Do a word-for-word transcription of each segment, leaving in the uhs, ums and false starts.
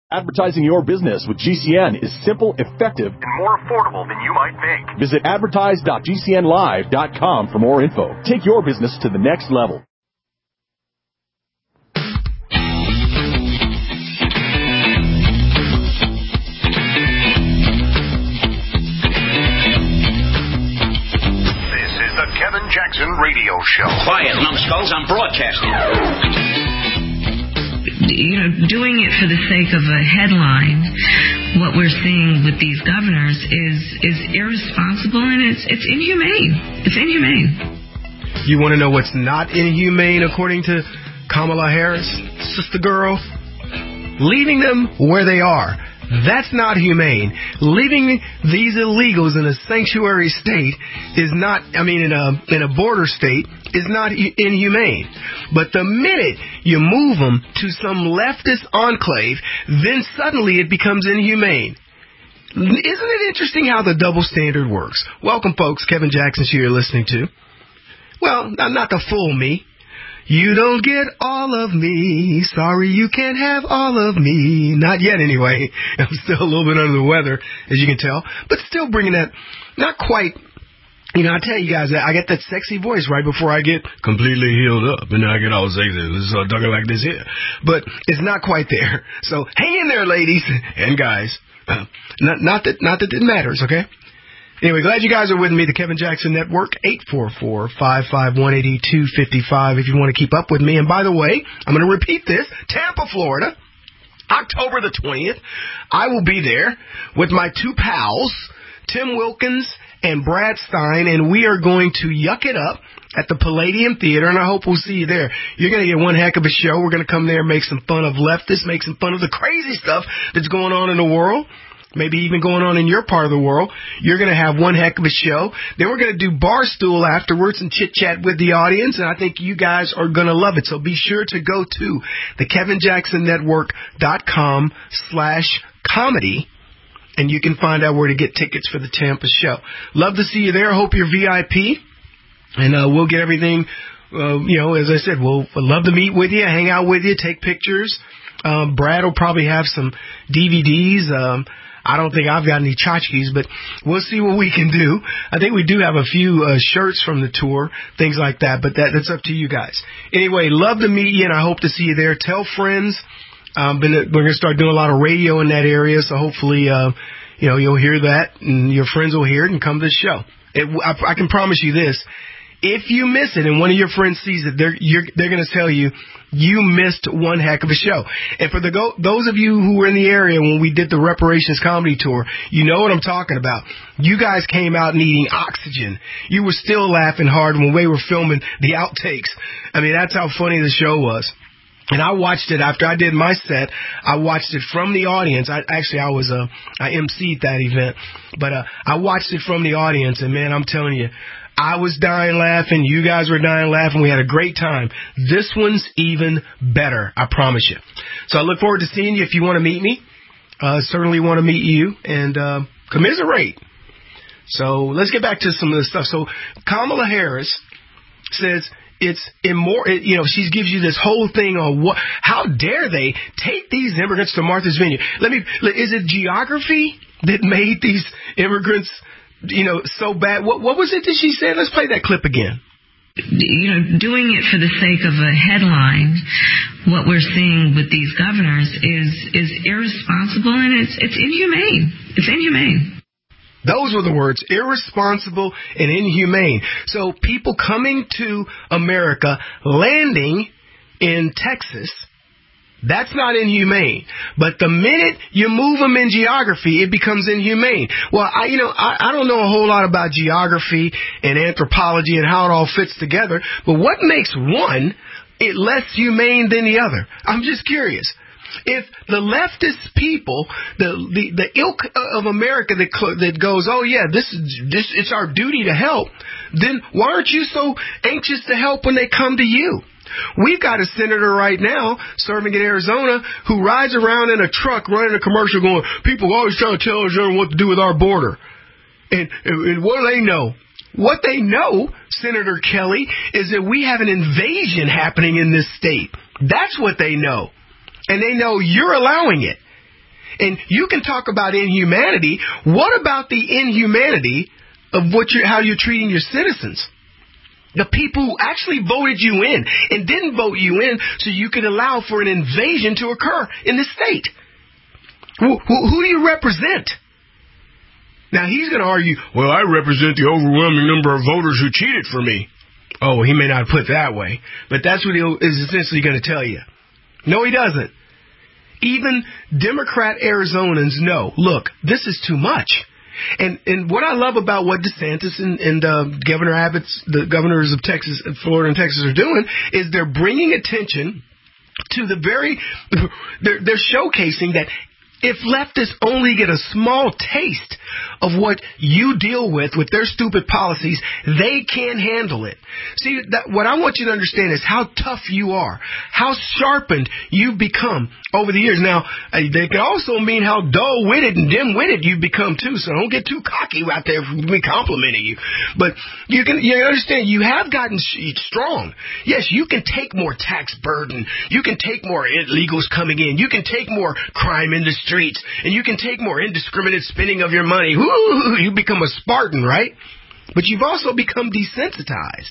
Advertising your business with G C N is simple, effective, and more affordable than you might think. Visit advertise dot g c n live dot com for more info. Take your business to the next level. This is the Kevin Jackson Radio Show. Quiet, numbskulls, I'm broadcasting. You know, doing it for the sake of a headline, what we're seeing with these governors is is irresponsible, and it's it's inhumane. It's inhumane. You want to know what's not inhumane, according to Kamala Harris, sister girl? Leaving them where they are. That's not humane. Leaving these illegals in a sanctuary state is not, I mean, in a in a border state, is not inhumane. But the minute you move them to some leftist enclave, then suddenly it becomes inhumane. Isn't it interesting how the double standard works? Welcome, folks. Kevin Jackson here you're listening to. Well, not the full me. You don't get all of me. Sorry, you can't have all of me. Not yet, anyway. I'm still a little bit under the weather, as you can tell. But still bringing that, not quite, you know, I tell you guys, I get that sexy voice right before I get completely healed up. And then I get all sexy. This is all talking like this here. But it's not quite there. So hang in there, ladies and guys. Uh, not, not that, not that it matters, okay? Anyway, glad you guys are with me, the Kevin Jackson Network, eight four four, five five one, eight two five five if you want to keep up with me. And by the way, I'm going to repeat this, Tampa, Florida, October the twentieth. I will be there with my two pals, Tim Wilkins and Brad Stein, and we are going to yuck it up at the Palladium Theater, and I hope we'll see you there. You're going to get one heck of a show. We're going to come there and make some fun of leftists, make some fun of the crazy stuff that's going on in the world. Maybe even going on in your part of the world. You're going to have one heck of a show. Then we're going to do Barstool afterwards and chit-chat with the audience, and I think you guys are going to love it. So be sure to go to the Kevin Jackson Network dot com slash comedy, and you can find out where to get tickets for the Tampa show. Love to see you there. Hope you're V I P, and uh, we'll get everything, uh, you know, as I said, we'll, we'll love to meet with you, hang out with you, take pictures. Um, Brad will probably have some D V Ds. Um, I don't think I've got any tchotchkes, but we'll see what we can do. I think we do have a few uh, shirts from the tour, things like that, but that, that's up to you guys. Anyway, love to meet you, and I hope to see you there. Tell friends. Um, been, we're going to start doing a lot of radio in that area, so hopefully, uh, you know, you'll hear that, and your friends will hear it and come to the show. It, I, I can promise you this. If you miss it and one of your friends sees it, they're you're, they're going to tell you you missed one heck of a show. And for the go, those of you who were in the area when we did the Reparations Comedy Tour, you know what I'm talking about. You guys came out needing oxygen. You were still laughing hard when we were filming the outtakes. I mean, that's how funny the show was. And I watched it after I did my set. I watched it from the audience. I actually I was uh, I emceed that event, but uh, I watched it from the audience. And man, I'm telling you, I was dying laughing. You guys were dying laughing. We had a great time. This one's even better, I promise you. So I look forward to seeing you if you want to meet me. Uh, certainly want to meet you and uh, commiserate. So let's get back to some of the stuff. So Kamala Harris says it's immoral. It, you know, she gives you this whole thing on what, how dare they take these immigrants to Martha's Vineyard? Let me, is it geography that made these immigrants, you know, so bad? What, what was it that she said? Let's play that clip again. You know, doing it for the sake of a headline, what we're seeing with these governors is is irresponsible, and it's it's inhumane. It's inhumane. Those were the words, irresponsible and inhumane. So people coming to America, landing in Texas, that's not inhumane. But the minute you move them in geography, it becomes inhumane. Well, I, you know, I, I don't know a whole lot about geography and anthropology and how it all fits together. But what makes one it less humane than the other? I'm just curious. If the leftist people, the, the, the ilk of America that that goes, oh yeah, this is this it's our duty to help, then why aren't you so anxious to help when they come to you? We've got a senator right now serving in Arizona who rides around in a truck running a commercial going, people always trying to tell us what to do with our border. And, and, and what do they know? What they know, Senator Kelly, is that we have an invasion happening in this state. That's what they know. And they know you're allowing it. And you can talk about inhumanity. What about the inhumanity of what you're, how you're treating your citizens? The people who actually voted you in and didn't vote you in so you could allow for an invasion to occur in the state. Who, who, who do you represent? Now, he's going to argue, well, I represent the overwhelming number of voters who cheated for me. Oh, he may not put it that way, but that's what he is essentially going to tell you. No, he doesn't. Even Democrat Arizonans know, look, this is too much. And and what I love about what DeSantis and, and uh, Governor Abbott's, the governors of Texas, Florida and Texas are doing is they're bringing attention to the very, they're, they're showcasing that if leftists only get a small taste of what you deal with, with their stupid policies, they can't handle it. See, that, what I want you to understand is how tough you are, how sharpened you've become over the years. Now, they can also mean how dull-witted and dim-witted you've become, too, so don't get too cocky out there for me complimenting you. But you can you understand, you have gotten strong. Yes, you can take more tax burden. You can take more illegals coming in. You can take more crime in the streets, and you can take more indiscriminate spending of your money. Woo, you become a Spartan, right? But you've also become desensitized.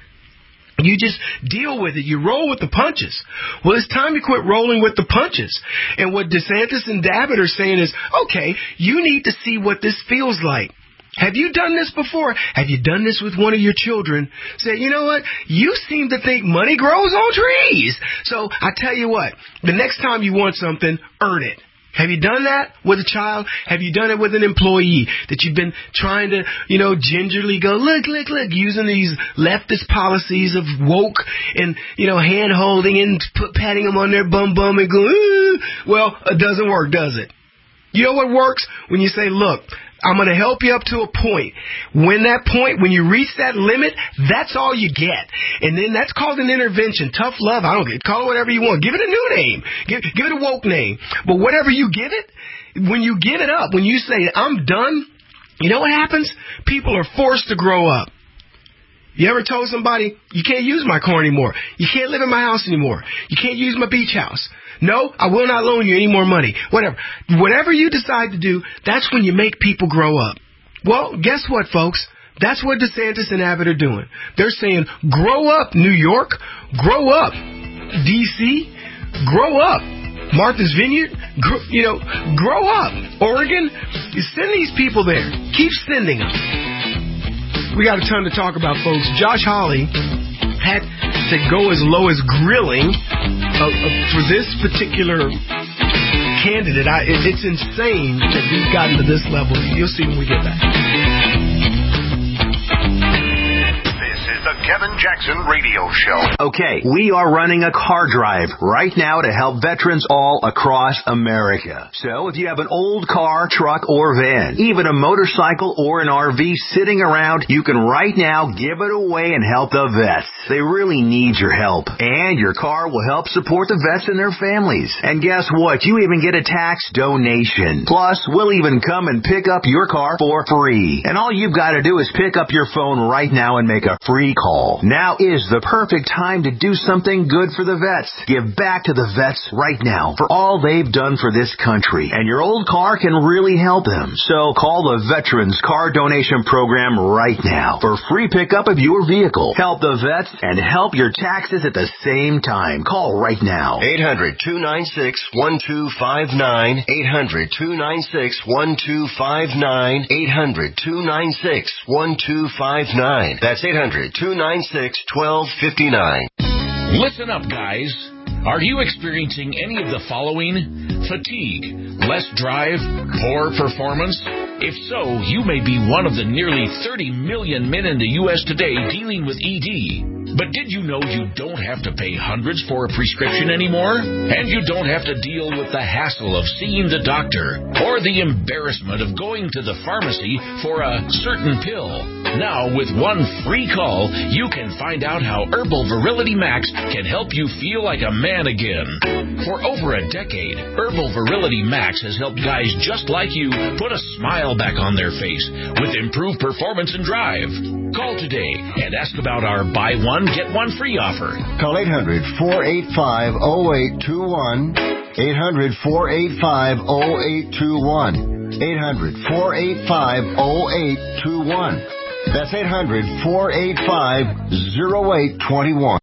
You just deal with it. You roll with the punches. Well, it's time you quit rolling with the punches. And what DeSantis and Abbott are saying is, okay, you need to see what this feels like. Have you done this before? Have you done this with one of your children? Say, you know what? You seem to think money grows on trees. So I tell you what, the next time you want something, earn it. Have you done that with a child? Have you done it with an employee that you've been trying to, you know, gingerly go, look, look, look, using these leftist policies of woke and, you know, hand-holding and put, patting them on their bum bum and going, ooh. Well, it doesn't work, does it? You know what works? When you say, look, I'm going to help you up to a point. When that point, when you reach that limit, that's all you get. And then that's called an intervention. Tough love, I don't get. Call it whatever you want. Give it a new name. Give, give it a woke name. But whatever you give it, when you give it up, when you say, I'm done, you know what happens? People are forced to grow up. You ever told somebody, you can't use my car anymore. You can't live in my house anymore. You can't use my beach house. No, I will not loan you any more money. Whatever. Whatever you decide to do, that's when you make people grow up. Well, guess what, folks? That's what DeSantis and Abbott are doing. They're saying, grow up, New York. Grow up, D C. Grow up, Martha's Vineyard. Grow, you know, grow up, Oregon. You send these people there. Keep sending them. We got a ton to talk about, folks. Josh Hawley had to go as low as grilling uh, uh, for this particular candidate. I, it, it's insane that we've gotten to this level. You'll see when we get back. The Kevin Jackson Radio Show. Okay, we are running a car drive right now to help veterans all across America. So if you have an old car, truck, or van, even a motorcycle or an R V sitting around, you can right now give it away and help the vets. They really need your help. And your car will help support the vets and their families. And guess what? You even get a tax donation. Plus, we'll even come and pick up your car for free. And all you've got to do is pick up your phone right now and make a free call. Now is the perfect time to do something good for the vets. Give back to the vets right now for all they've done for this country. And your old car can really help them. So call the Veterans Car Donation Program right now for free pickup of your vehicle. Help the vets and help your taxes at the same time. Call right now. eight hundred, two nine six, one two five nine. eight hundred, two nine six, one two five nine. eight hundred, two nine six, one two five nine. That's eight hundred, two nine six, one two five nine. Listen up, guys. Are you experiencing any of the following? Fatigue, less drive, poor performance? If so, you may be one of the nearly thirty million men in the U S today dealing with E D. But did you know you don't have to pay hundreds for a prescription anymore? And you don't have to deal with the hassle of seeing the doctor or the embarrassment of going to the pharmacy for a certain pill. Now, with one free call, you can find out how Herbal Virility Max can help you feel like a man again. For over a decade, Herbal Virility Max has helped guys just like you put a smile back on their face with improved performance and drive. Call today and ask about our buy one, get one free offer. Call eight hundred, four eight five, oh eight two one. eight hundred, four eight five, oh eight two one. eight hundred, four eight five, oh eight two one. That's eight hundred, four eight five, oh eight two one.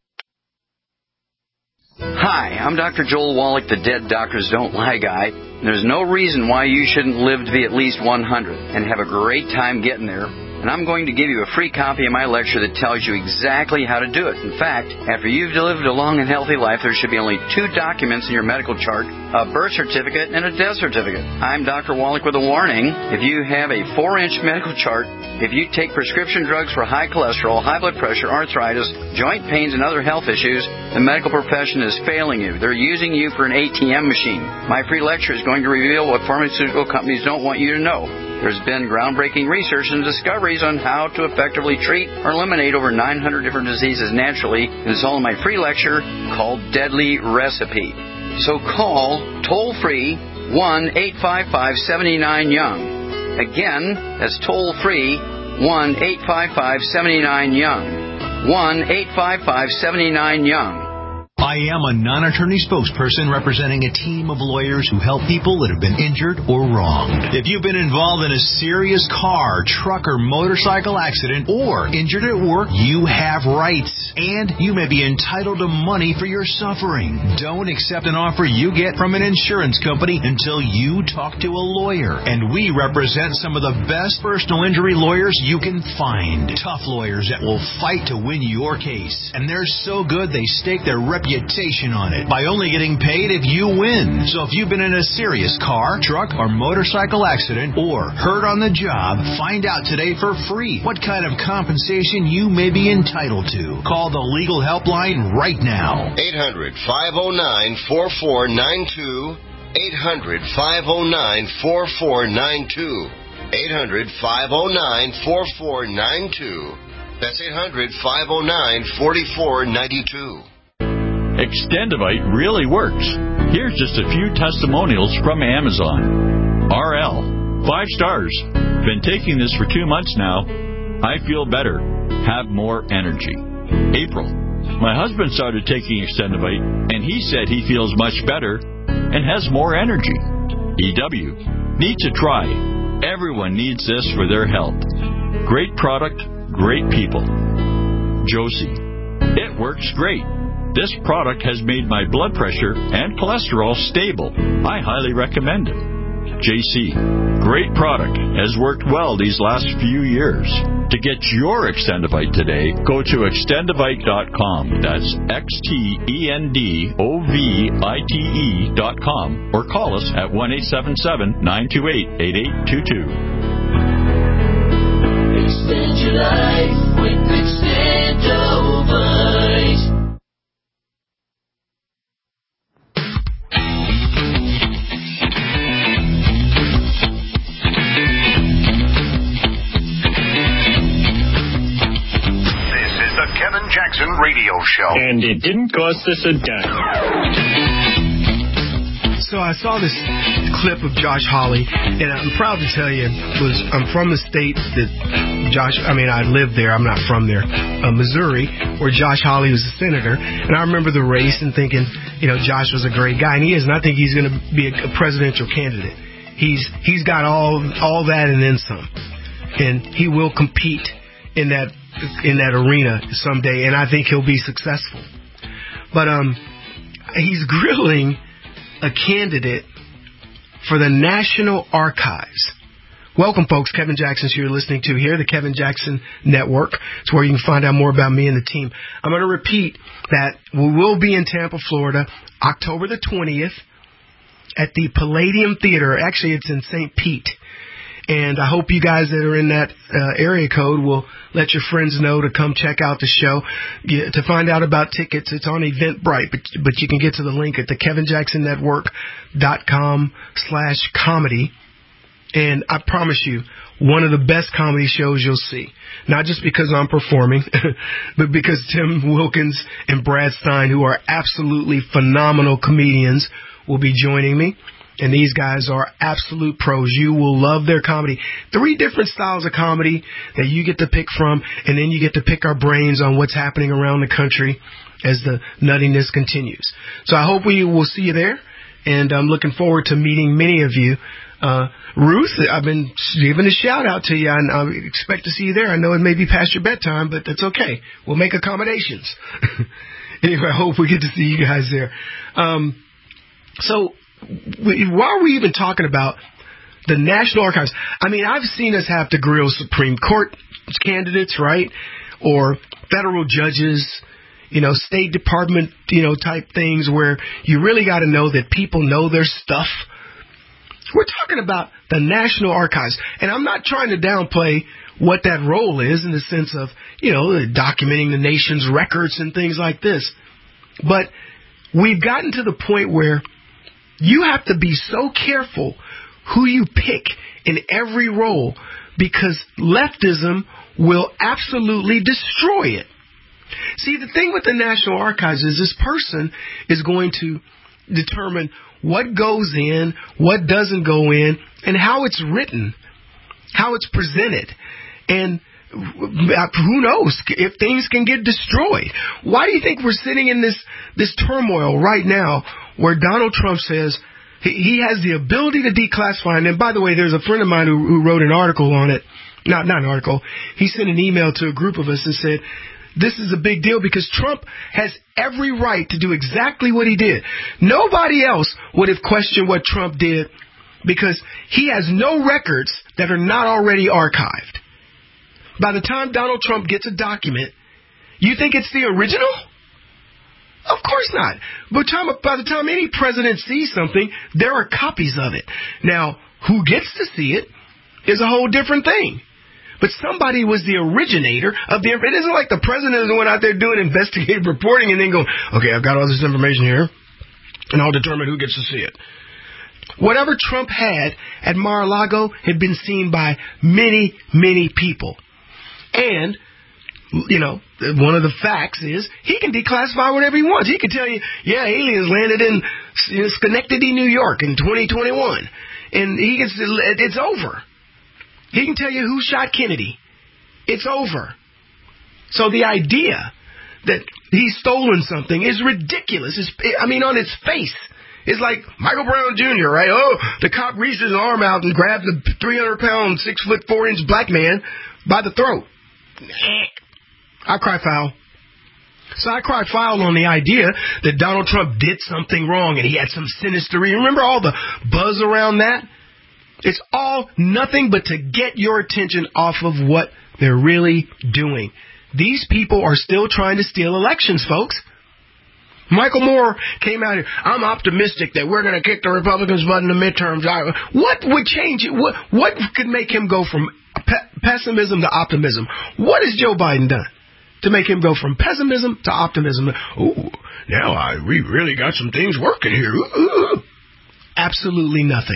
Hi, I'm Doctor Joel Wallach, the Dead Doctors Don't Lie guy. There's no reason why you shouldn't live to be at least one hundred and have a great time getting there. And I'm going to give you a free copy of my lecture that tells you exactly how to do it. In fact, after you've lived a long and healthy life, there should be only two documents in your medical chart, a birth certificate and a death certificate. I'm Doctor Wallach with a warning. If you have a four-inch medical chart, if you take prescription drugs for high cholesterol, high blood pressure, arthritis, joint pains, and other health issues, the medical profession is failing you. They're using you for an A T M machine. My free lecture is going to reveal what pharmaceutical companies don't want you to know. There's been groundbreaking research and discoveries on how to effectively treat or eliminate over nine hundred different diseases naturally. And it's all in my free lecture called Deadly Recipe. So call toll-free one eight five five, seven nine, young. Again, that's toll-free one eight five five, seven nine, young. one eight five five, seven nine, young. I am a non-attorney spokesperson representing a team of lawyers who help people that have been injured or wronged. If you've been involved in a serious car, truck, or motorcycle accident or injured at work, you have rights, and you may be entitled to money for your suffering. Don't accept an offer you get from an insurance company until you talk to a lawyer. And we represent some of the best personal injury lawyers you can find. Tough lawyers that will fight to win your case. And they're so good they stake their reputation on it by only getting paid if you win. So if you've been in a serious car, truck, or motorcycle accident or hurt on the job, find out today for free what kind of compensation you may be entitled to. Call the legal helpline right now. eight hundred, five oh nine, four four nine two. eight hundred, five oh nine, four four nine two. eight hundred, five oh nine, four four nine two. That's eight hundred, five oh nine, four four nine two. Extendivite really works. Here's just a few testimonials from Amazon. R L, five stars. Been taking this for two months now. I feel better. Have more energy. April, my husband started taking Extendivite, and he said he feels much better and has more energy. E W, need to try. Everyone needs this for their health. Great product, great people. Josie, it works great. This product has made my blood pressure and cholesterol stable. I highly recommend it. J C, great product. Has worked well these last few years. To get your Extendivite today, go to extendivite dot com. That's X T E N D O V I T E dot com. Or call us at one eight seven seven, nine two eight, eight eight two two. Extend your life with Extendivite. Kevin Jackson Radio Show. And it didn't cost us a dime. So I saw this clip of Josh Hawley, and I'm proud to tell you, was I'm from the state that Josh, I mean, I lived there, I'm not from there, uh, Missouri, where Josh Hawley was a senator. And I remember the race and thinking, you know, Josh was a great guy, and he is, and I think he's going to be a, a presidential candidate. He's He's got all all that and then some. And he will compete in that in that arena someday, and I think he'll be successful. But um, he's grilling a candidate for the National Archives. Welcome, folks. Kevin Jackson's here listening to here, the Kevin Jackson Network. It's where you can find out more about me and the team. I'm going to repeat that we will be in Tampa, Florida, October the twentieth at the Palladium Theater. Actually, it's in Saint Pete. And I hope you guys that are in that uh, area code will let your friends know to come check out the show. Get, to find out about tickets, it's on Eventbrite, but, but you can get to the link at the Kevin Jackson Network dot com slash comedy. And I promise you, one of the best comedy shows you'll see. Not just because I'm performing, but because Tim Wilkins and Brad Stein, who are absolutely phenomenal comedians, will be joining me. And these guys are absolute pros. You will love their comedy. Three different styles of comedy that you get to pick from, and then you get to pick our brains on what's happening around the country as the nuttiness continues. So I hope we will see you there. and I'm looking forward to meeting many of you. Uh, Ruth, I've been giving a shout out to you, and I expect to see you there. I know it may be past your bedtime, but that's okay. We'll make accommodations. Anyway, I hope we get to see you guys there. Um, so, we, why are we even talking about the National Archives? I mean, I've seen us have to grill Supreme Court candidates, right? Or federal judges, you know, State Department, you know, type things where you really got to know that people know their stuff. We're talking about the National Archives, and I'm not trying to downplay what that role is in the sense of, you know, documenting the nation's records and things like this. But we've gotten to the point where you have to be so careful who you pick in every role because leftism will absolutely destroy it. See, the thing with the National Archives is this person is going to determine what goes in, what doesn't go in, and how it's written, how it's presented. And who knows if things can get destroyed. Why do you think we're sitting in this, this turmoil right now where Donald Trump says he, he has the ability to declassify? And by the way, there's a friend of mine who, who wrote an article on it. Not, not an article. He sent an email to a group of us and said, this is a big deal because Trump has every right to do exactly what he did. Nobody else would have questioned what Trump did because he has no records that are not already archived. By the time Donald Trump gets a document, you think it's the original? Of course not. But by the time any president sees something, there are copies of it. Now, who gets to see it is a whole different thing. But somebody was the originator of the information. It isn't like the president is the one out there doing investigative reporting and then going, okay, I've got all this information here, and I'll determine who gets to see it. Whatever Trump had at Mar-a-Lago had been seen by many, many people. And, you know, one of the facts is he can declassify whatever he wants. He can tell you, yeah, aliens landed in Schenectady, New York in twenty twenty-one. And he can, it's over. He can tell you who shot Kennedy. It's over. So the idea that he's stolen something is ridiculous. It's, I mean, on its face. It's like Michael Brown Junior, right? Oh, the cop reaches his arm out and grabs a three hundred pound, six foot four inch black man by the throat. I cry foul. So I cry foul on the idea that Donald Trump did something wrong and he had some sinister. Remember all the buzz around that? It's all nothing but to get your attention off of what they're really doing. These people are still trying to steal elections, folks. Michael Moore came out here. I'm optimistic that we're going to kick the Republicans' butt in the midterms. What would change it? What, what could make him go from pe- pessimism to optimism? What has Joe Biden done to make him go from pessimism to optimism? Ooh, now I, we really got some things working here. Ooh, ooh. Absolutely nothing.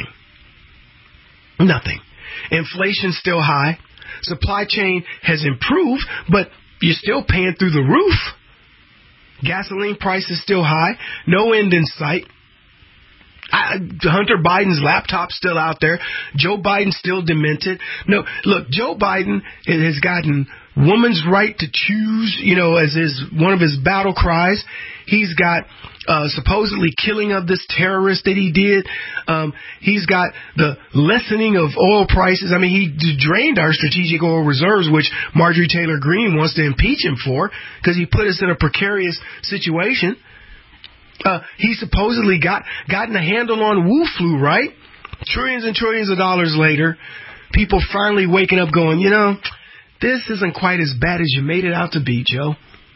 Nothing. Inflation's still high. Supply chain has improved, but you're still paying through the roof. Gasoline price is still high. No end in sight. I, Hunter Biden's laptop's still out there. Joe Biden's still demented. No, look, Joe Biden has gotten woman's right to choose, you know, as his one of his battle cries. He's got uh, supposedly killing of this terrorist that he did. Um, he's got the lessening of oil prices. I mean, he drained our strategic oil reserves, which Marjorie Taylor Greene wants to impeach him for because he put us in a precarious situation. Uh, he supposedly got gotten a handle on Wu flu, right? Trillions and trillions of dollars later, people finally waking up going, you know, this isn't quite as bad as you made it out to be, Joe.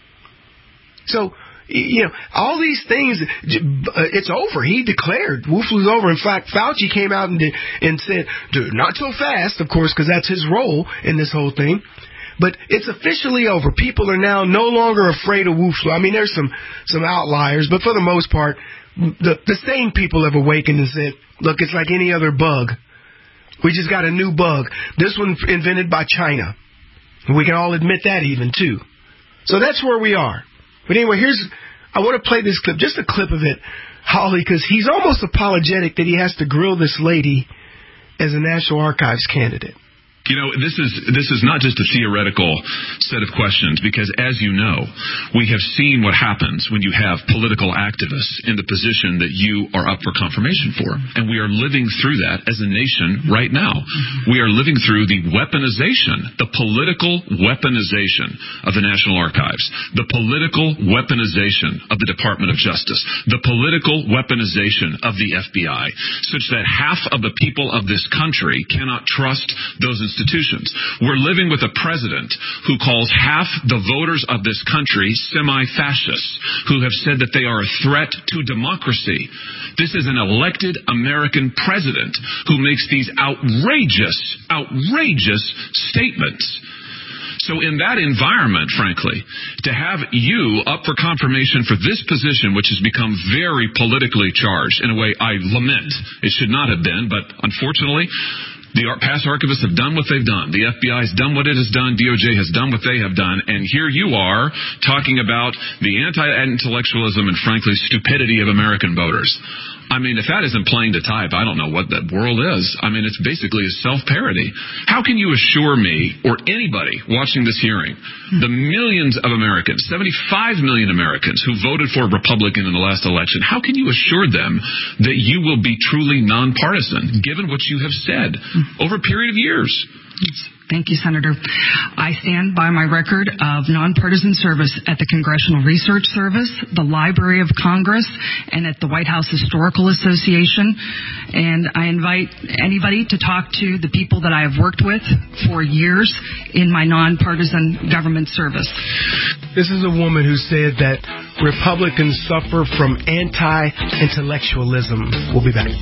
So, you know, all these things, it's over. He declared Wu flu's over. In fact, Fauci came out and, did, and said, dude, not so fast, of course, because that's his role in this whole thing. But it's officially over. People are now no longer afraid of Wu flu. I mean, there's some, some outliers, but for the most part, the, the sane people have awakened and said, look, it's like any other bug. We just got a new bug. This one invented by China. We can all admit that even, too. So that's where we are. But anyway, here's, I want to play this clip, just a clip of it, Holly, because he's almost apologetic that he has to grill this lady as a National Archives candidate. You know, this is this is not just a theoretical set of questions, because as you know, we have seen what happens when you have political activists in the position that you are up for confirmation for. And we are living through that as a nation right now. We are living through the weaponization, the political weaponization of the National Archives, the political weaponization of the Department of Justice, the political weaponization of the F B I, such that half of the people of this country cannot trust those institutions. We're living with a president who calls half the voters of this country semi-fascists, who have said that they are a threat to democracy. This is an elected American president who makes these outrageous, outrageous statements. So in that environment, frankly, to have you up for confirmation for this position, which has become very politically charged, in a way I lament. It should not have been, but unfortunately, the past archivists have done what they've done. The F B I has done what it has done. D O J has done what they have done. And here you are talking about the anti-intellectualism and, frankly, stupidity of American voters. I mean, if that isn't playing to type, I don't know what that world is. I mean, it's basically a self-parody. How can you assure me, or anybody watching this hearing, the millions of Americans, seventy-five million Americans who voted for a Republican in the last election, how can you assure them that you will be truly nonpartisan, given what you have said over a period of years? Thank you, Senator. I stand by my record of nonpartisan service at the Congressional Research Service, the Library of Congress, and at the White House Historical Association. And I invite anybody to talk to the people that I have worked with for years in my nonpartisan government service. This is a woman who said that Republicans suffer from anti-intellectualism. We'll be back.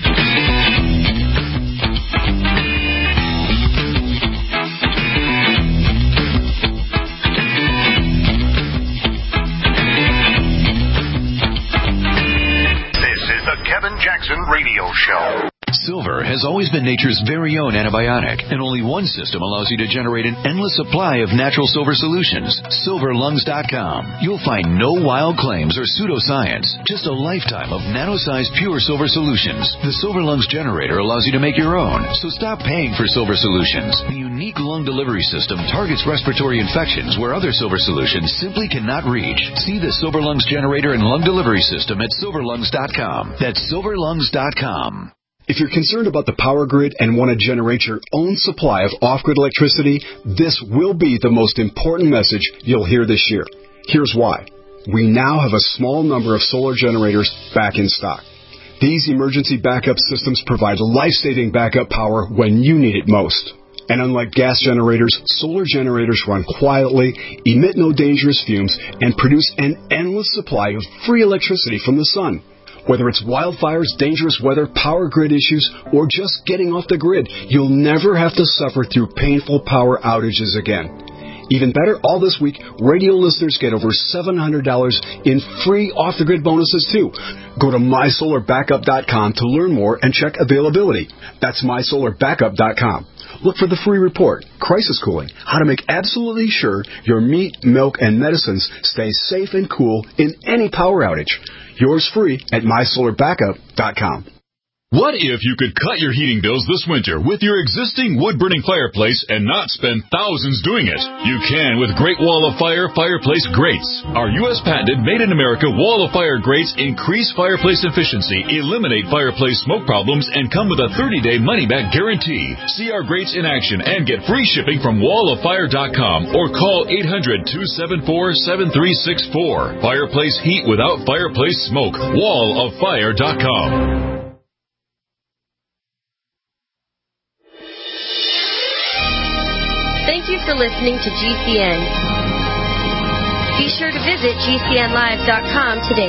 Kevin Jackson Radio Show. Silver has always been nature's very own antibiotic, and only one system allows you to generate an endless supply of natural silver solutions. silver lungs dot com. You'll find no wild claims or pseudoscience, just a lifetime of nano-sized pure silver solutions. The Silver Lungs generator allows you to make your own, so stop paying for silver solutions. The unique lung delivery system targets respiratory infections where other silver solutions simply cannot reach. See the Silver Lungs generator and lung delivery system at silver lungs dot com. That's silver lungs dot com. If you're concerned about the power grid and want to generate your own supply of off-grid electricity, this will be the most important message you'll hear this year. Here's why. We now have a small number of solar generators back in stock. These emergency backup systems provide life-saving backup power when you need it most. And unlike gas generators, solar generators run quietly, emit no dangerous fumes, and produce an endless supply of free electricity from the sun. Whether it's wildfires, dangerous weather, power grid issues, or just getting off the grid, you'll never have to suffer through painful power outages again. Even better, all this week, radio listeners get over seven hundred dollars in free off-the-grid bonuses, too. Go to my solar backup dot com to learn more and check availability. That's my solar backup dot com. Look for the free report, Crisis Cooling, how to make absolutely sure your meat, milk, and medicines stay safe and cool in any power outage. Yours free at my solar backup dot com. What if you could cut your heating bills this winter with your existing wood-burning fireplace and not spend thousands doing it? You can with Great Wall of Fire Fireplace Grates. Our U S patented made-in-America Wall of Fire grates increase fireplace efficiency, eliminate fireplace smoke problems, and come with a thirty-day money-back guarantee. See our grates in action and get free shipping from wall of fire dot com or call eight hundred, two seven four, seven three six four. Fireplace heat without fireplace smoke. wall of fire dot com. Thank you for listening to G C N. Be sure to visit G C N live dot com today.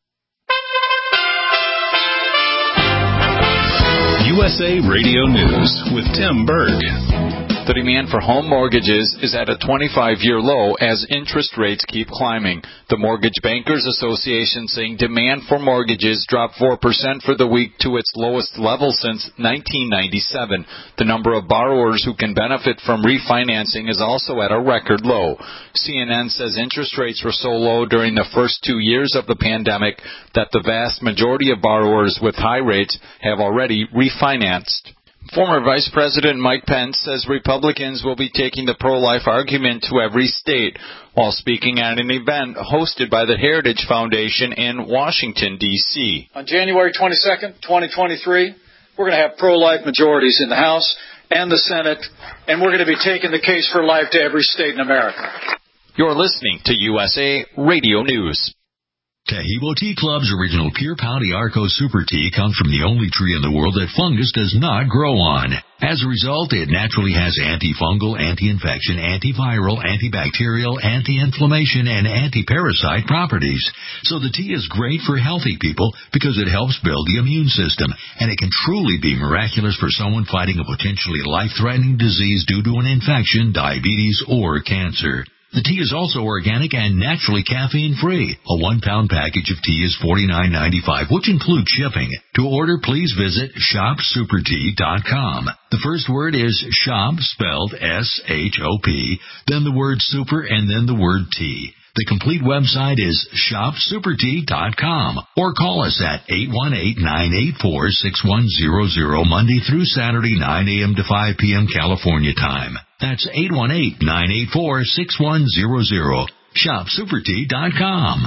U S A Radio News with Tim Berg. The demand for home mortgages is at a twenty-five-year low as interest rates keep climbing. The Mortgage Bankers Association saying demand for mortgages dropped four percent for the week to its lowest level since nineteen ninety-seven. The number of borrowers who can benefit from refinancing is also at a record low. C N N says interest rates were so low during the first two years of the pandemic that the vast majority of borrowers with high rates have already refinanced. Former Vice President Mike Pence says Republicans will be taking the pro-life argument to every state while speaking at an event hosted by the Heritage Foundation in Washington, D C On January twenty-second, twenty twenty-three, we're going to have pro-life majorities in the House and the Senate, and we're going to be taking the case for life to every state in America. You're listening to U S A Radio News. Taheebo Tea Club's original Pure Pouty Arco Super Tea comes from the only tree in the world that fungus does not grow on. As a result, it naturally has antifungal, anti-infection, antiviral, antibacterial, anti-inflammation, and anti-parasite properties. So the tea is great for healthy people because it helps build the immune system, and it can truly be miraculous for someone fighting a potentially life-threatening disease due to an infection, diabetes, or cancer. The tea is also organic and naturally caffeine-free. A one-pound package of tea is forty-nine ninety-five, which includes shipping. To order, please visit shop super tea dot com. The first word is shop, spelled S H O P, then the word super, and then the word tea. The complete website is shop super tea dot com, or call us at eight one eight, nine eight four, six one zero zero Monday through Saturday, nine a.m. to five p.m. California time. That's eight one eight, nine eight four, six one zero zero. shop super tea dot com.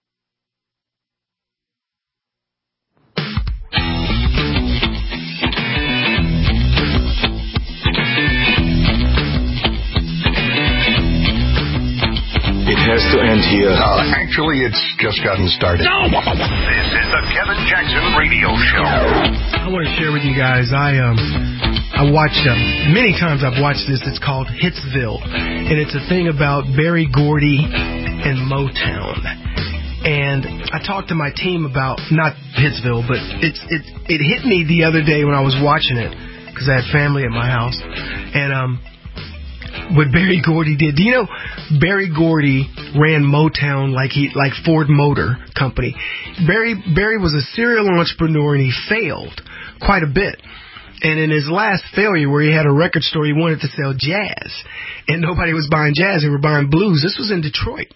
It has to end here. Uh, actually, it's just gotten started. No! This is the Kevin Jackson Radio Show. I want to share with you guys, I um, I watched, um, many times I've watched this. It's called Hitsville, and it's a thing about Berry Gordy and Motown. And I talked to my team about, not Hitsville, but it's it it hit me the other day when I was watching it, because I had family at my house. And um, what Berry Gordy did, do you know Berry Gordy ran Motown like he like Ford Motor Company? Barry Barry was a serial entrepreneur, and he failed quite a bit. And in his last failure, where he had a record store, he wanted to sell jazz, and nobody was buying jazz; they were buying blues. This was in Detroit,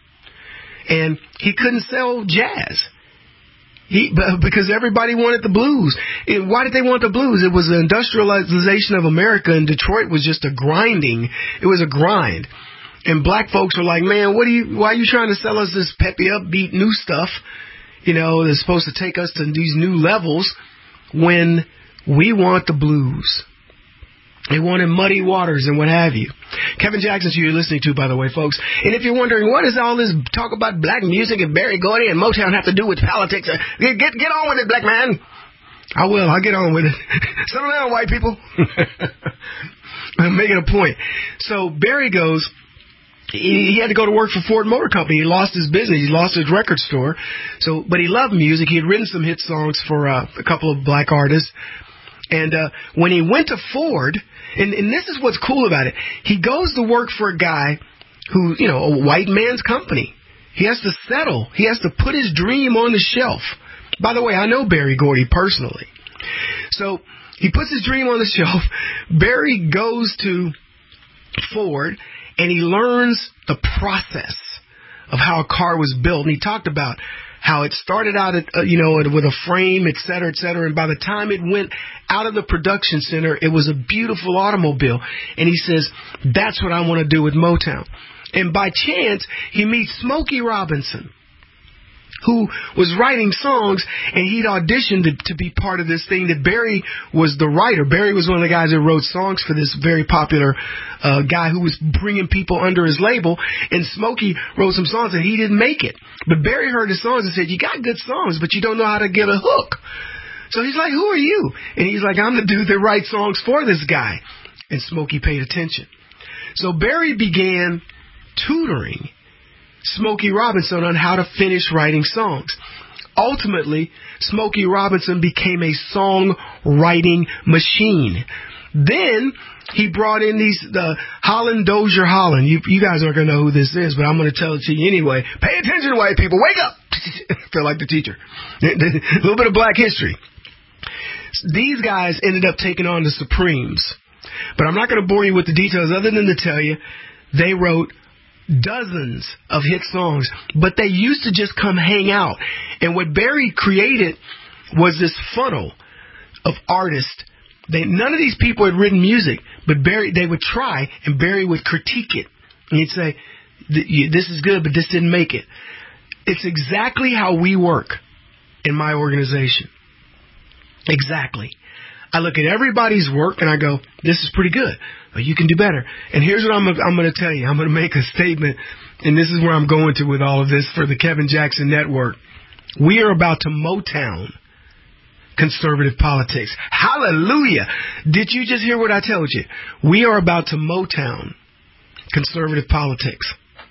and he couldn't sell jazz. He, because everybody wanted the blues. And why did they want the blues? It was the industrialization of America, and Detroit was just a grinding. It was a grind. And black folks were like, man, what are you, why are you trying to sell us this peppy, upbeat, new stuff, you know, that's supposed to take us to these new levels when we want the blues? They wanted Muddy Waters and what have you. Kevin Jackson, who you're listening to, by the way, folks. And if you're wondering, what does all this talk about black music and Berry Gordy and Motown have to do with politics? Get get, get on with it, black man. I will. I'll get on with it. Settle down, white people. I'm making a point. So Berry goes, he, he had to go to work for Ford Motor Company. He lost his business. He lost his record store. So, but he loved music. He had written some hit songs for uh, a couple of black artists. And uh, when he went to Ford, and, and this is what's cool about it, he goes to work for a guy who, you know, a white man's company. He has to settle. He has to put his dream on the shelf. By the way, I know Berry Gordy personally. So he puts his dream on the shelf. Berry goes to Ford, and he learns the process of how a car was built. And he talked about how it started out, at, uh, you know, with a frame, et cetera, et cetera. And by the time it went out of the production center, it was a beautiful automobile. And he says, that's what I want to do with Motown. And by chance, he meets Smokey Robinson, who was writing songs, and he'd auditioned to, to be part of this thing that Berry was the writer. Berry was one of the guys that wrote songs for this very popular uh, guy who was bringing people under his label, and Smokey wrote some songs, and he didn't make it. But Berry heard his songs and said, you got good songs, but you don't know how to get a hook. So he's like, who are you? And he's like, I'm the dude that writes songs for this guy. And Smokey paid attention. So Berry began tutoring Smokey Robinson on how to finish writing songs. Ultimately, Smokey Robinson became a song-writing machine. Then he brought in these the Holland Dozier Holland. You, you guys aren't going to know who this is, but I'm going to tell it to you anyway. Pay attention, white people. Wake up! I feel like the teacher. A little bit of black history. These guys ended up taking on the Supremes. But I'm not going to bore you with the details other than to tell you they wrote dozens of hit songs, but they used to just come hang out. And what Berry created was this funnel of artists They, none of these people had written music, but Barry, they would try, and Barry would critique it. And he'd say, this is good, but this didn't make it. It's exactly how we work in my organization. Exactly. I look at everybody's work and I go, this is pretty good, but you can do better. And here's what I'm, I'm going to tell you. I'm going to make a statement, and this is where I'm going to with all of this for the Kevin Jackson Network. We are about to Motown conservative politics. Hallelujah. Did you just hear what I told you? We are about to Motown conservative politics.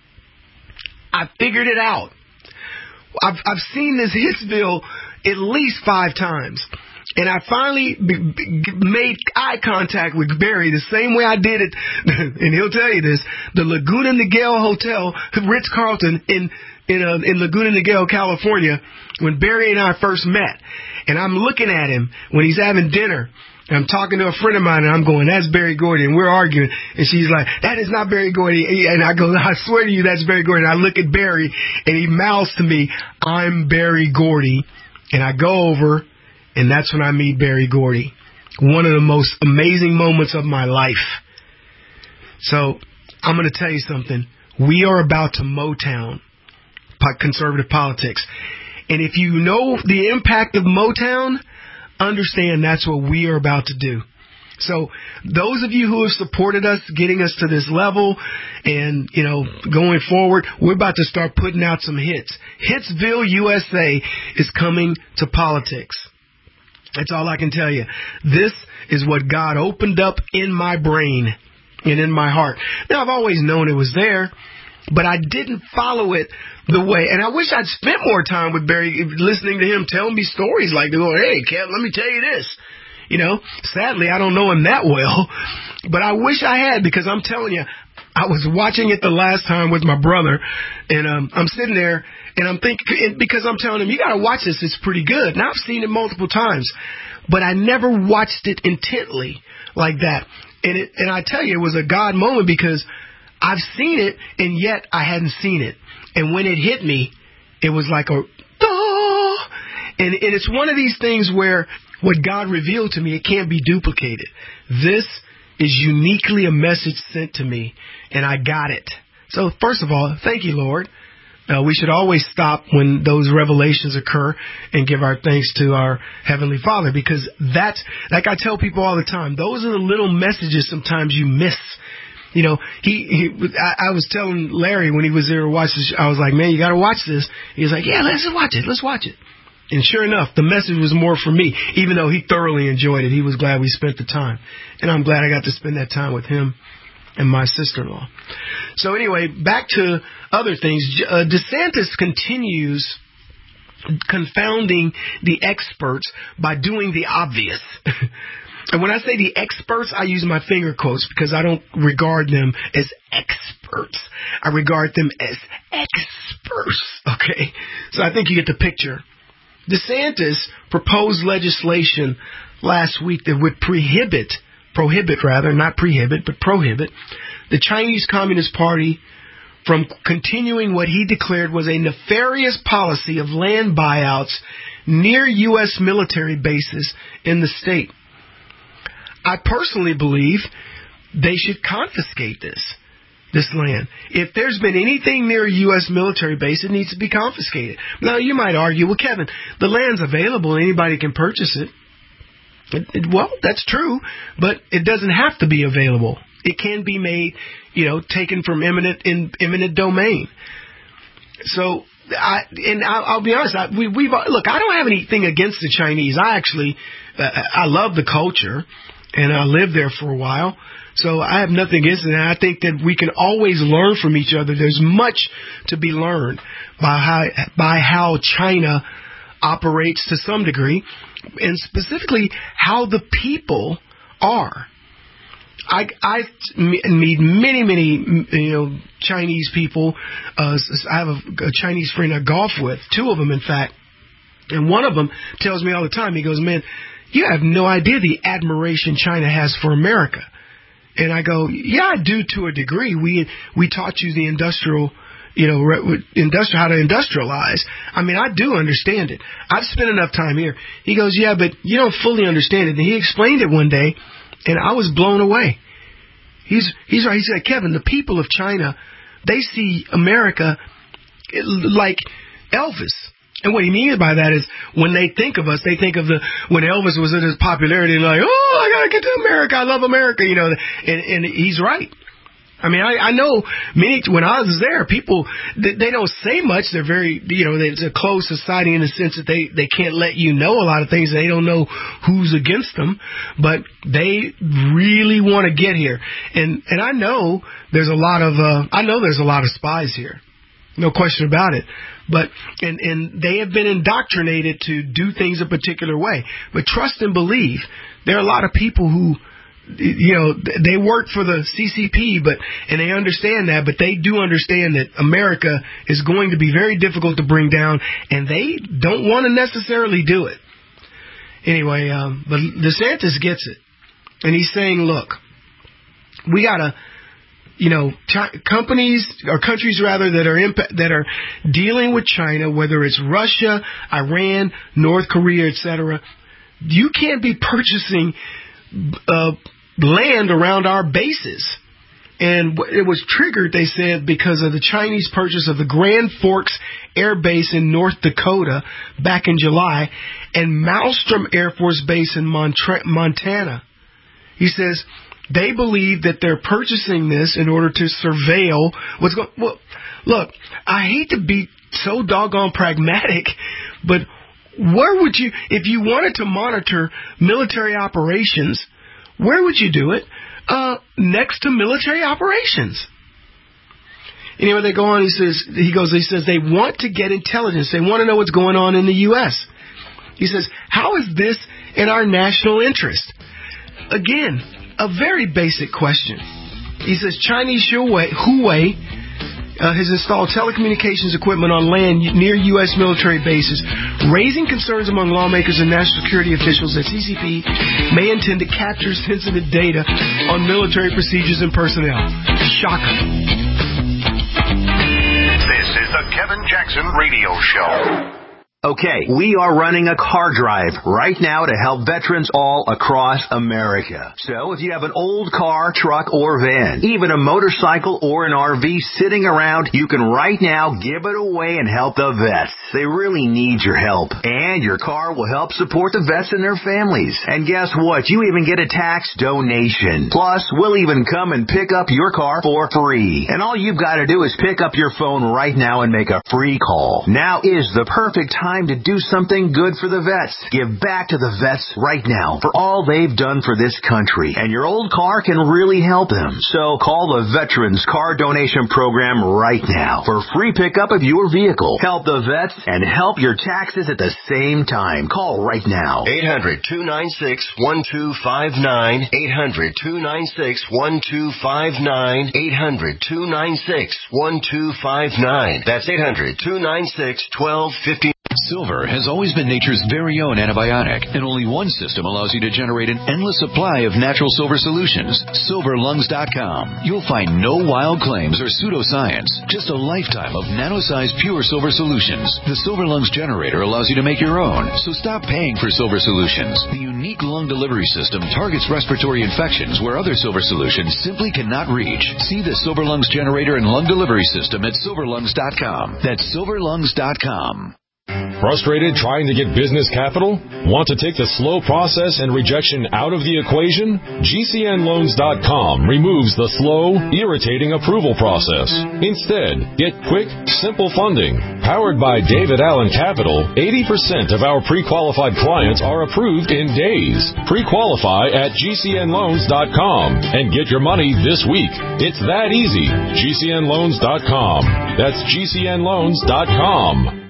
I figured it out. I've, I've seen this Hitsville at least five times. And I finally b- b- made eye contact with Barry the same way I did it, and he'll tell you this, the Laguna Niguel Hotel, Ritz-Carlton in in, uh, in Laguna Niguel, California, when Barry and I first met. And I'm looking at him when he's having dinner, and I'm talking to a friend of mine, and I'm going, that's Barry Gordy, and we're arguing. And she's like, that is not Barry Gordy. And I go, I swear to you, that's Barry Gordy. And I look at Barry, and he mouths to me, I'm Barry Gordy. And I go over, and that's when I meet Barry Gordy. One of the most amazing moments of my life. So I'm going to tell you something. We are about to Motown conservative politics. And if you know the impact of Motown, understand that's what we are about to do. So those of you who have supported us, getting us to this level and, you know, going forward, we're about to start putting out some hits. Hitsville, U S A is coming to politics. That's all I can tell you. This is what God opened up in my brain and in my heart. Now, I've always known it was there, but I didn't follow it the way. And I wish I'd spent more time with Barry, listening to him tell me stories like, going, hey, Kev, let me tell you this. You know, sadly, I don't know him that well, but I wish I had, because I'm telling you, I was watching it the last time with my brother, and um, I'm sitting there, and I'm thinking, because I'm telling him, you got to watch this, it's pretty good. Now, I've seen it multiple times, but I never watched it intently like that. And it, and I tell you, it was a God moment, because I've seen it, and yet I hadn't seen it. And when it hit me, it was like a, duh! And, and it's one of these things where what God revealed to me, it can't be duplicated. This is uniquely a message sent to me, and I got it. So, first of all, thank you, Lord. Uh, we should always stop when those revelations occur and give our thanks to our Heavenly Father, because that's, like I tell people all the time, those are the little messages sometimes you miss. You know, he, he I, I was telling Larry when he was there to watch this, I was like, man, you got to watch this. He was like, yeah, let's watch it. Let's watch it. And sure enough, the message was more for me, even though he thoroughly enjoyed it. He was glad we spent the time. And I'm glad I got to spend that time with him and my sister-in-law. So anyway, back to other things. Uh, DeSantis continues confounding the experts by doing the obvious. And when I say the experts, I use my finger quotes, because I don't regard them as experts. I regard them as experts. Okay? So I think you get the picture. DeSantis proposed legislation last week that would prohibit, prohibit rather, not prohibit, but prohibit the Chinese Communist Party from continuing what he declared was a nefarious policy of land buyouts near U S military bases in the state. I personally believe they should confiscate this. This land. If there's been anything near a U S military base, it needs to be confiscated. Now, you might argue, well, Kevin, the land's available. Anybody can purchase it. It, it. Well, that's true, but it doesn't have to be available. It can be made, you know, taken from eminent in eminent domain. So, I, and I'll, I'll be honest, I, we, we've look. I don't have anything against the Chinese. I actually, uh, I love the culture, and I lived there for a while. So I have nothing against it, and I think that we can always learn from each other. There's much to be learned by how, by how China operates to some degree, and specifically how the people are. I, I meet many, many, you know, Chinese people. Uh, I have a, a Chinese friend I golf with, two of them, in fact, and one of them tells me all the time, he goes, man, you have no idea the admiration China has for America. And I go, yeah, I do to a degree. We we taught you the industrial, you know, industrial, how to industrialize. I mean, I do understand it. I've spent enough time here. He goes, yeah, but you don't fully understand it. And he explained it one day, and I was blown away. He's he's right. He said, Kevin, the people of China, they see America like Elvis. And what he means by that is when they think of us, they think of the when Elvis was in his popularity, and like, oh, I gotta get to America. I love America, you know. And, and he's right. I mean, I, I know many, when I was there, people, they, they don't say much. They're very, you know, it's a closed society in the sense that they, they can't let you know a lot of things. They don't know who's against them, but they really want to get here. And, and I know there's a lot of, uh, I know there's a lot of spies here. No question about it. But, and, and they have been indoctrinated to do things a particular way. But trust and believe, there are a lot of people who, you know, they work for the C C P, but and they understand that, but they do understand that America is going to be very difficult to bring down, and they don't want to necessarily do it. Anyway, um, but DeSantis gets it, and he's saying, look, we gotta, you know, ch- companies or countries rather that are imp- that are dealing with China, whether it's Russia, Iran, North Korea, et cetera. You can't be purchasing Uh, land around our bases. And it was triggered, they said, because of the Chinese purchase of the Grand Forks Air Base in North Dakota back in July and Malmstrom Air Force Base in Montra- Montana. He says they believe that they're purchasing this in order to surveil what's going. Well, look, I hate to be so doggone pragmatic, but where would you, if you wanted to monitor military operations, where would you do it? Uh, next to military operations. Anyway, they go on, he says, he goes, he says they want to get intelligence. They want to know what's going on in the U S. He says, how is this in our national interest? Again, a very basic question. He says Chinese Huawei, Huawei Uh, has installed telecommunications equipment on land near U S military bases, raising concerns among lawmakers and national security officials that C C P may intend to capture sensitive data on military procedures and personnel. Shocker. This is the Kevin Jackson Radio Show. Okay, we are running a car drive right now to help veterans all across America. So if you have an old car, truck, or van, even a motorcycle or an R V sitting around, you can right now give it away and help the vets. They really need your help. And your car will help support the vets and their families. And guess what? You even get a tax donation. Plus, we'll even come and pick up your car for free. And all you've got to do is pick up your phone right now and make a free call. Now is the perfect time to do something good for the vets. Give back to the vets right now for all they've done for this country. And your old car can really help them. So call the Veterans Car Donation Program right now for free pickup of your vehicle. Help the vets and help your taxes at the same time. Call right now. eight hundred, two nine six, one two five nine. eight hundred, two nine six, one two five nine. eight hundred, two nine six, one two five nine. That's eight hundred, two nine six, one two five nine. Silver has always been nature's very own antibiotic, and only one system allows you to generate an endless supply of natural silver solutions. silver lungs dot com. You'll find no wild claims or pseudoscience, just a lifetime of nano-sized pure silver solutions. The Silver Lungs generator allows you to make your own, so stop paying for silver solutions. The unique lung delivery system targets respiratory infections where other silver solutions simply cannot reach. See the Silver Lungs generator and lung delivery system at silver lungs dot com. That's silver lungs dot com. Frustrated trying to get business capital? Want to take the slow process and rejection out of the equation? G C N loans dot com removes the slow, irritating approval process. Instead, get quick, simple funding. Powered by David Allen Capital, eighty percent of our pre-qualified clients are approved in days. Pre-qualify at G C N loans dot com and get your money this week. It's that easy. G C N loans dot com. That's G C N loans dot com.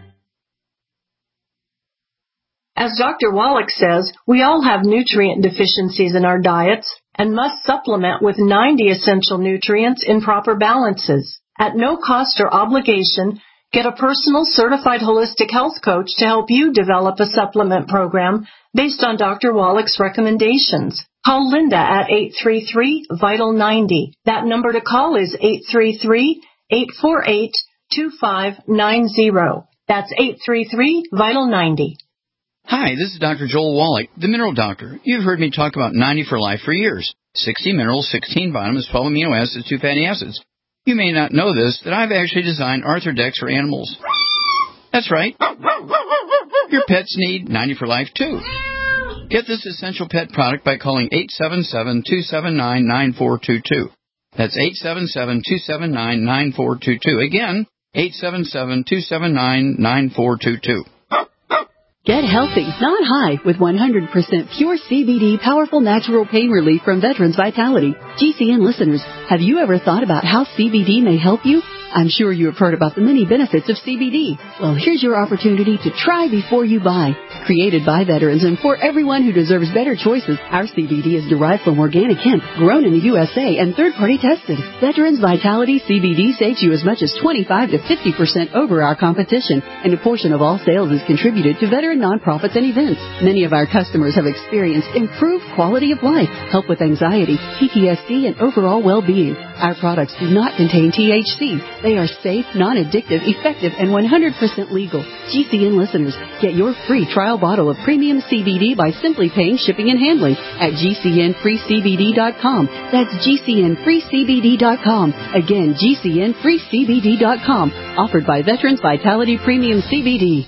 As Doctor Wallach says, we all have nutrient deficiencies in our diets and must supplement with ninety essential nutrients in proper balances. At no cost or obligation, get a personal certified holistic health coach to help you develop a supplement program based on Doctor Wallach's recommendations. Call Linda at eight three three, vital ninety. That number to call is eight three three, eight four eight, two five nine zero. That's eight three three, VITAL ninety. Hi, this is Doctor Joel Wallach, the Mineral Doctor. You've heard me talk about ninety for Life for years. sixty minerals, sixteen vitamins, twelve amino acids, two fatty acids. You may not know this, that I've actually designed Arthrodex for animals. That's right. Your pets need ninety for Life, too. Get this essential pet product by calling eight seven seven, two seven nine, nine four two two. That's eight seven seven, two seven nine, nine four two two. Again, eight seven seven, two seven nine, nine four two two. Get healthy, not high, with one hundred percent pure C B D powerful natural pain relief from Veterans Vitality. G C N listeners, have you ever thought about how C B D may help you? I'm sure you have heard about the many benefits of C B D. Well, here's your opportunity to try before you buy. Created by veterans and for everyone who deserves better choices, our C B D is derived from organic hemp, grown in the U S A and third-party tested. Veterans Vitality C B D saves you as much as twenty-five to fifty percent over our competition, and a portion of all sales is contributed to veteran nonprofits and events. Many of our customers have experienced improved quality of life, help with anxiety, P T S D, and overall well-being. Our products do not contain T H C. They are safe, non-addictive, effective, and one hundred percent legal. G C N listeners, get your free trial bottle of premium C B D by simply paying shipping and handling at G C N free C B D dot com. That's G C N free C B D dot com. Again, G C N free C B D dot com. Offered by Veterans Vitality Premium C B D.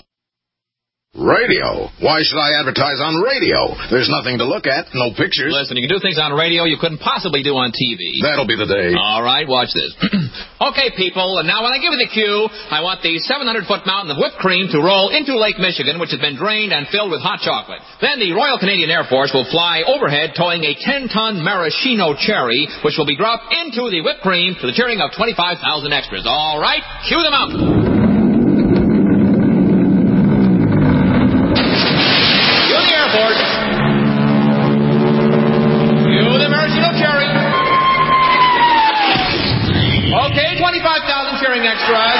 Radio? Why should I advertise on radio? There's nothing to look at, no pictures. Listen, you can do things on radio you couldn't possibly do on T V. That'll be the day. All right, watch this. Okay, people, and now when I give you the cue, I want the seven hundred foot mountain of whipped cream to roll into Lake Michigan, which has been drained and filled with hot chocolate. Then the Royal Canadian Air Force will fly overhead towing a ten ton maraschino cherry, which will be dropped into the whipped cream to the cheering of twenty-five thousand extras. All right, cue them out. twenty-five thousand cheering extras.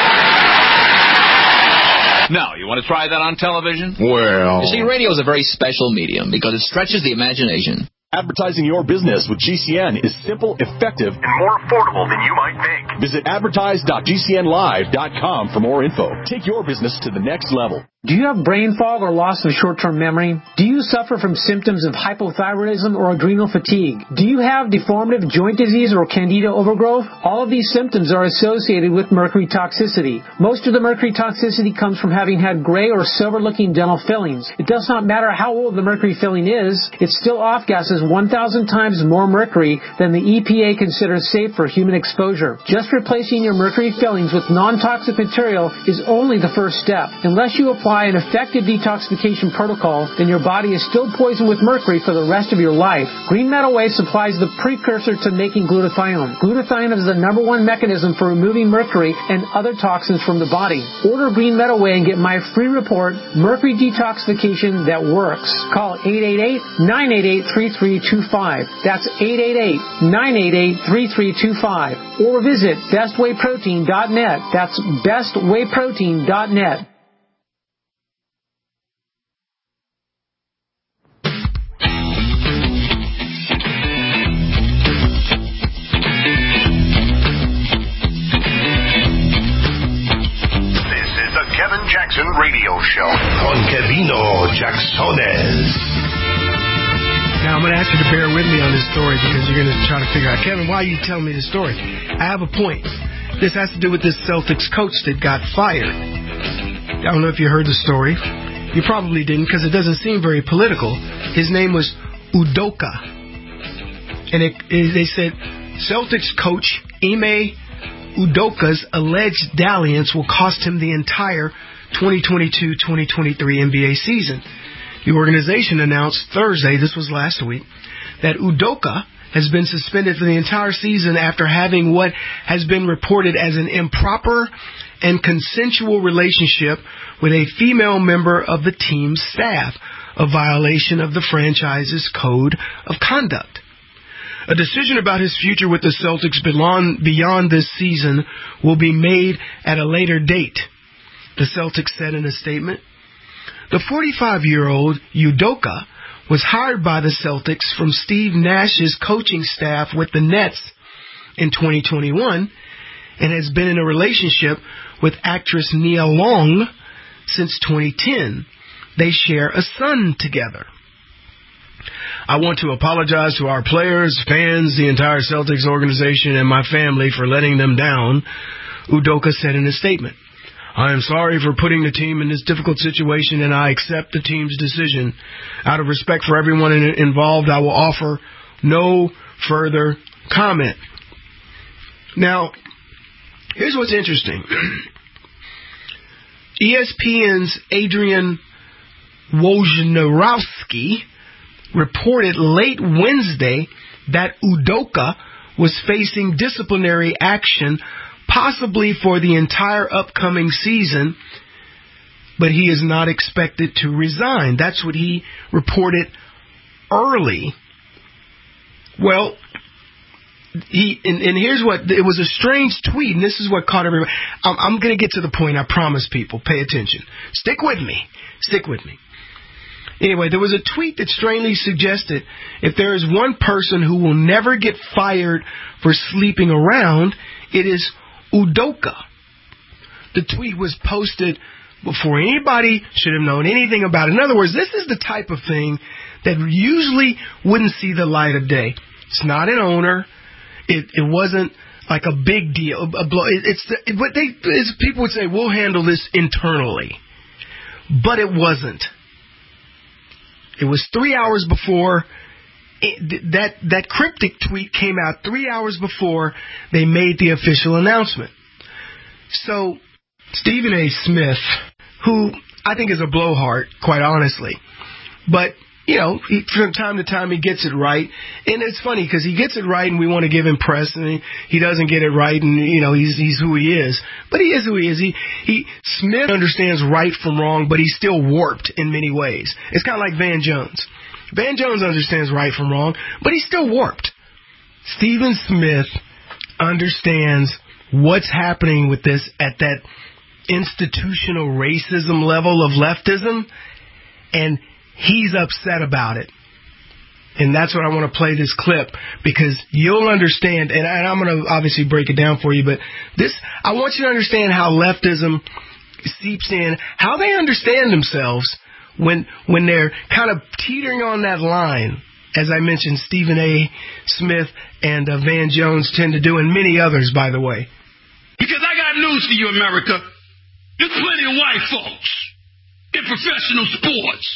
Now, you want to try that on television? Well... You see, radio is a very special medium because it stretches the imagination. Advertising your business with G C N is simple, effective, and more affordable than you might think. Visit advertise dot G C N live dot com for more info. Take your business to the next level. Do you have brain fog or loss of short-term memory? Do you suffer from symptoms of hypothyroidism or adrenal fatigue? Do you have deformative joint disease or candida overgrowth? All of these symptoms are associated with mercury toxicity. Most of the mercury toxicity comes from having had gray or silver-looking dental fillings. It does not matter how old the mercury filling is, it still off-gasses one thousand times more mercury than the E P A considers safe for human exposure. Just replacing your mercury fillings with non-toxic material is only the first step. Unless you apply an effective detoxification protocol, then your body is still poisoned with mercury for the rest of your life. Green Meadow Way supplies the precursor to making glutathione. Glutathione is the number one mechanism for removing mercury and other toxins from the body. Order Green Meadow Way and get my free report, Mercury Detoxification That Works. Call eight eight eight, nine eight eight, three three two five. That's eight eight eight, nine eight eight, three three two five. Or visit best way protein dot net. That's best way protein dot net. Kevin Jackson Radio Show. Con Kevino Jacksones. Now, I'm going to ask you to bear with me on this story because you're going to try to figure out, Kevin, why are you telling me this story? I have a point. This has to do with this Celtics coach that got fired. I don't know if you heard the story. You probably didn't because it doesn't seem very political. His name was Udoka. And it, it, they said Celtics coach Ime Udoka's alleged dalliance will cost him the entire twenty twenty-two twenty twenty-three N B A season. The organization announced Thursday, this was last week, that Udoka has been suspended for the entire season after having what has been reported as an improper and consensual relationship with a female member of the team's staff, a violation of the franchise's code of conduct. A decision about his future with the Celtics beyond this season will be made at a later date, the Celtics said in a statement. The forty-five-year-old Udoka was hired by the Celtics from Steve Nash's coaching staff with the Nets in twenty twenty-one and has been in a relationship with actress Nia Long since twenty ten. They share a son together. I want to apologize to our players, fans, the entire Celtics organization, and my family for letting them down, Udoka said in a statement. I am sorry for putting the team in this difficult situation, and I accept the team's decision. Out of respect for everyone involved, I will offer no further comment. Now, here's what's interesting. E S P N's Adrian Wojnarowski reported late Wednesday that Udoka was facing disciplinary action, possibly for the entire upcoming season, but he is not expected to resign. That's what he reported early. Well, he and, and here's what, it was a strange tweet, and this is what caught everybody. I'm, I'm going to get to the point, I promise people. Pay attention. Stick with me. Stick with me. Anyway, there was a tweet that strangely suggested if there is one person who will never get fired for sleeping around, it is Udoka. The tweet was posted before anybody should have known anything about it. In other words, this is the type of thing that usually wouldn't see the light of day. It's not an owner. It, it wasn't like a big deal. A blow. It, it's the, what they it's, people would say, we'll handle this internally, but it wasn't. It was three hours before it, that that cryptic tweet came out. Three hours before they made the official announcement. So Stephen A. Smith, who I think is a blowhard, quite honestly, but you know, he, from time to time he gets it right. And it's funny because he gets it right and we want to give him press, and he, he doesn't get it right, and, you know, he's he's who he is. But he is who he is. He, he Smith understands right from wrong, but he's still warped in many ways. It's kind of like Van Jones. Van Jones understands right from wrong, but he's still warped. Stephen Smith understands what's happening with this at that institutional racism level of leftism, and he's upset about it. And that's what I want to play this clip, because you'll understand, and I'm going to obviously break it down for you, but this, I want you to understand how leftism seeps in, how they understand themselves when when they're kind of teetering on that line, as I mentioned, Stephen A. Smith and uh, Van Jones tend to do, and many others, by the way. Because I got news for you, America. There's plenty of white folks in professional sports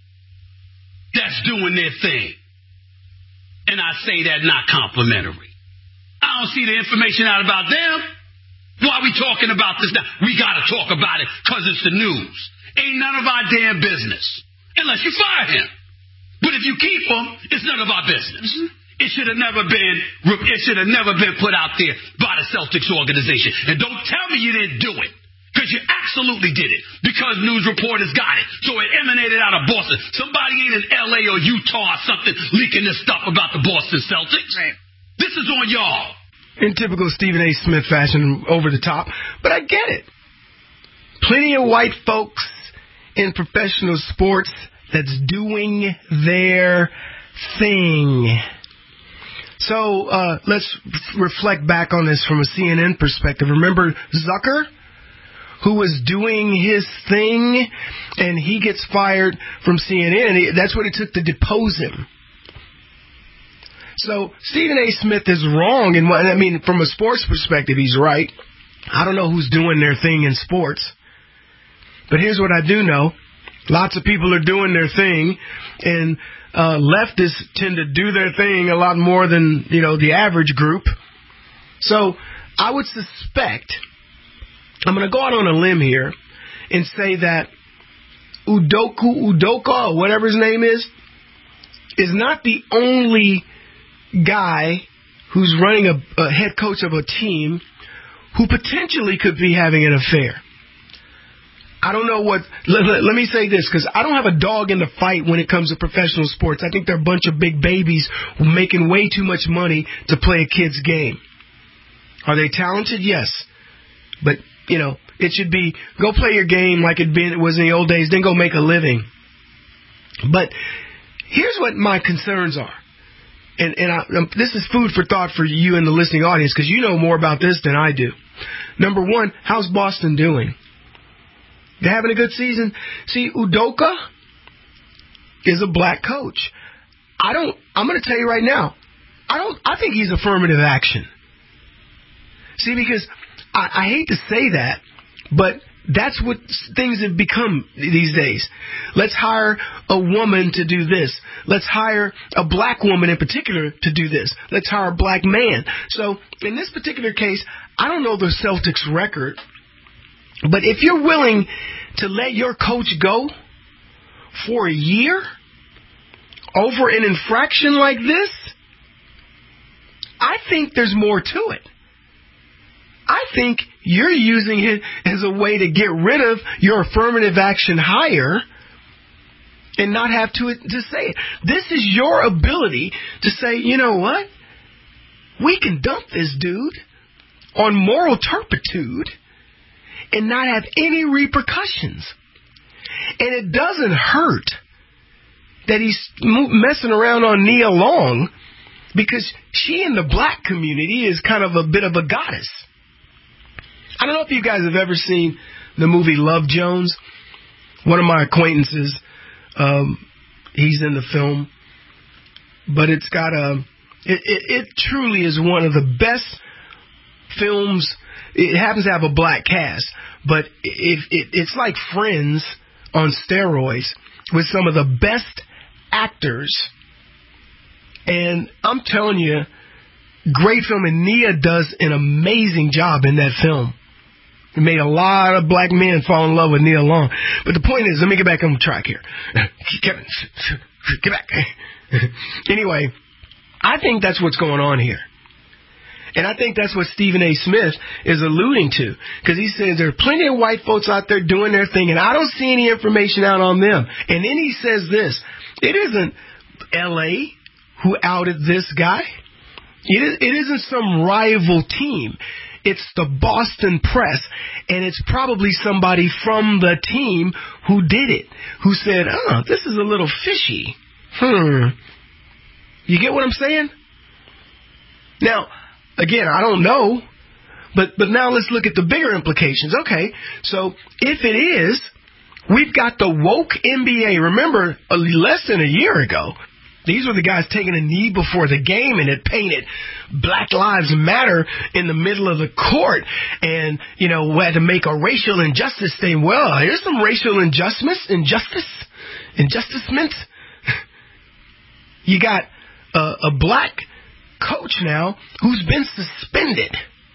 that's doing their thing. And I say that not complimentary. I don't see the information out about them. Why are we talking about this now? We got to talk about it because it's the news. Ain't none of our damn business. Unless you fire him. But if you keep him, it's none of our business. Mm-hmm. It should have never been, it should have never been put out there by the Celtics organization. And don't tell me you didn't do it. Because you absolutely did it. Because news reporters got it. So it emanated out of Boston. Somebody ain't in L A or Utah or something leaking this stuff about the Boston Celtics. Right. This is on y'all. In typical Stephen A. Smith fashion, over the top. But I get it. Plenty of white folks in professional sports that's doing their thing. So uh, let's reflect back on this from a C N N perspective. Remember Zucker, who was doing his thing, and he gets fired from C N N. That's what it took to depose him. So Stephen A. Smith is wrong, and I mean, from a sports perspective, he's right. I don't know who's doing their thing in sports, but here's what I do know. Lots of people are doing their thing, and uh, leftists tend to do their thing a lot more than, you know, the average group. So I would suspect, I'm going to go out on a limb here and say that Udoku, Udoka, or whatever his name is, is not the only guy who's running a, a head coach of a team who potentially could be having an affair. I don't know what, let, let, let me say this, because I don't have a dog in the fight when it comes to professional sports. I think they're a bunch of big babies making way too much money to play a kid's game. Are they talented? Yes. But, you know, it should be, go play your game like it, been, it was in the old days, then go make a living. But here's what my concerns are. and, and I, um, this is food for thought for you and the listening audience, because you know more about this than I do. Number one, how's Boston doing? They're having a good season. See, Udoka is a black coach. I don't, I'm going to tell you right now, I don't, I think he's affirmative action. See, because I, I hate to say that, but that's what things have become these days. Let's hire a woman to do this. Let's hire a black woman in particular to do this. Let's hire a black man. So in this particular case, I don't know the Celtics record, but if you're willing to let your coach go for a year over an infraction like this, I think there's more to it. I think you're using it as a way to get rid of your affirmative action hire and not have to, to say it. This is your ability to say, you know what? We can dump this dude on moral turpitude and not have any repercussions. And it doesn't hurt that he's messing around on Nia Long, because she in the black community is kind of a bit of a goddess. I don't know if you guys have ever seen the movie Love Jones. One of my acquaintances, um, he's in the film. But it's got a, it, it, it truly is one of the best films. It happens to have a black cast, but it, it, it's like Friends on steroids with some of the best actors. And I'm telling you, great film, and Nia does an amazing job in that film. It made a lot of black men fall in love with Nia Long. But the point is, let me get back on track here. Kevin, get back. Anyway, I think that's what's going on here. And I think that's what Stephen A. Smith is alluding to. Because he says there are plenty of white folks out there doing their thing, and I don't see any information out on them. And then he says this: it isn't L A who outed this guy. It, is, it isn't some rival team. It's the Boston Press, and it's probably somebody from the team who did it, who said, oh, this is a little fishy. Hmm. You get what I'm saying? Now, again, I don't know, but, but now let's look at the bigger implications. Okay, so if it is, we've got the woke N B A. Remember, less than a year ago, these were the guys taking a knee before the game, and it painted Black Lives Matter in the middle of the court. And, you know, we had to make a racial injustice thing. Well, here's some racial injustice, injustice, injusticement. You got a, a black coach now who's been suspended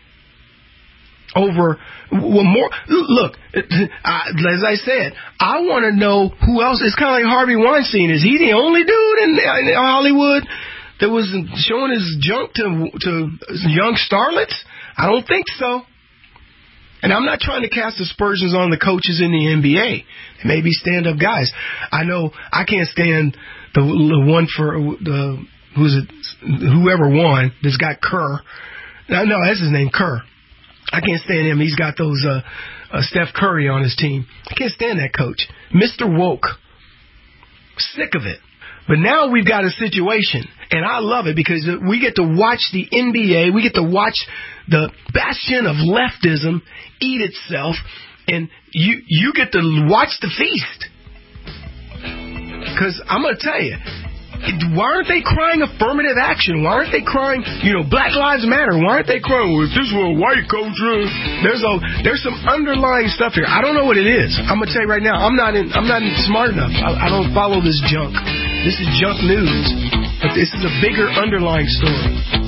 over well, more. Look, I, as I said, I want to know who else. It's kind of like Harvey Weinstein. Is he the only dude in, in Hollywood that was showing his junk to to young starlets? I don't think so. And I'm not trying to cast aspersions on the coaches in the N B A. They may be stand-up guys. I know I can't stand the, the one for the who's it? Whoever won. This guy Kerr. No, no, that's his name, Kerr. I can't stand him. He's got those uh, uh, Steph Curry on his team. I can't stand that coach. Mister Woke. Sick of it. But now we've got a situation, and I love it because we get to watch the N B A. We get to watch the bastion of leftism eat itself, and you you get to watch the feast. Because I'm going to tell you, why aren't they crying affirmative action? Why aren't they crying, you know, Black Lives Matter? Why aren't they crying, well, if this were a white coach? There's a there's some underlying stuff here. I don't know what it is. I'm gonna tell you right now. I'm not in, I'm not smart enough. I, I don't follow this junk. This is junk news, but this is a bigger underlying story.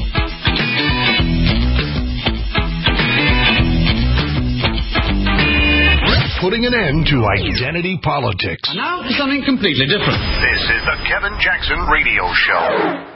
Putting an end to identity politics. And now for something completely different. This is the Kevin Jackson Radio Show.